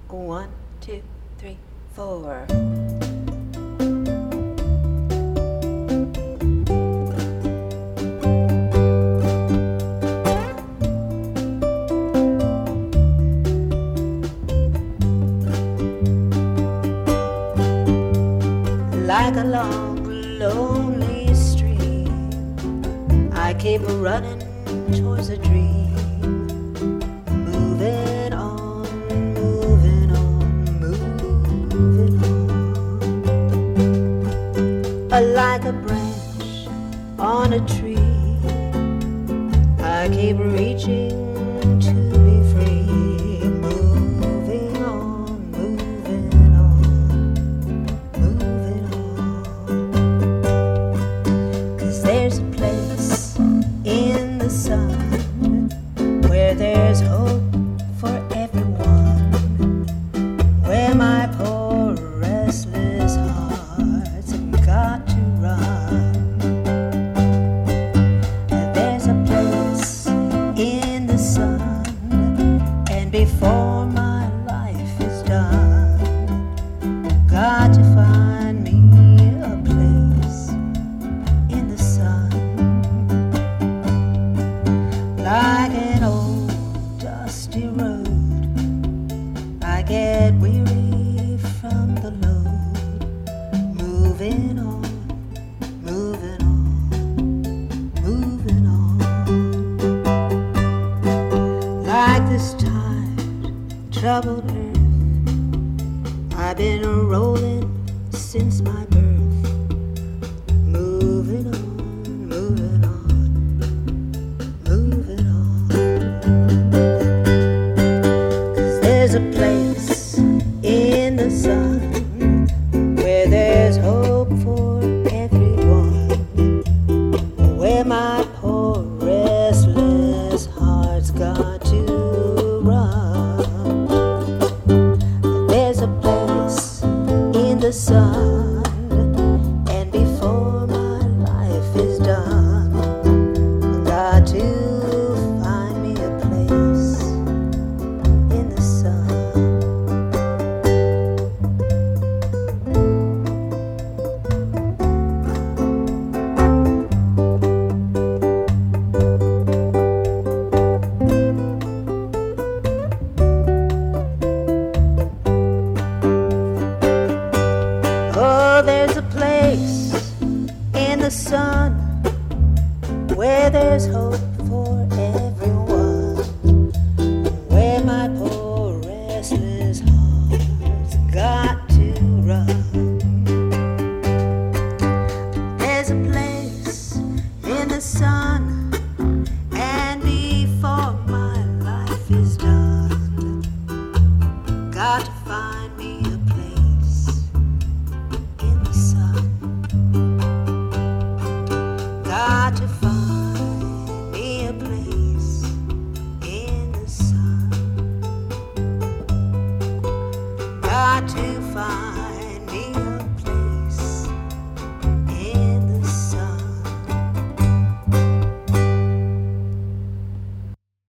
One, two, three, four. Like a long, lonely stream, I keep running towards a dream. Moving on, moving on, moving on. Like a branch on a tree, I keep reaching to be free. Moving on, moving on, moving on. 'Cause there's a place in the sun where there's hope for everyone, where my poor restless heart's got to run. There's a place in the sun, and before my life is done, got to find me a place in the sun. Like an old dusty road, I get weary from the load. Moving on, moving on, moving on. Like this tired, troubled earth, I've been rolling since my birth. Moving on, moving on, moving on. 'Cause there's a place in the sun where there's hope for everyone, where my poor restless heart's got to run. There's a place in the sun, and before my life is done, got to find me a place in the sun. Oh, there's a place in the sun where there's hope for everyone, where my poor restless heart's got to run. There's a place in the sun, and before my life is done, got to find me a place in the sun. Got to find me a place in the sun. Got to find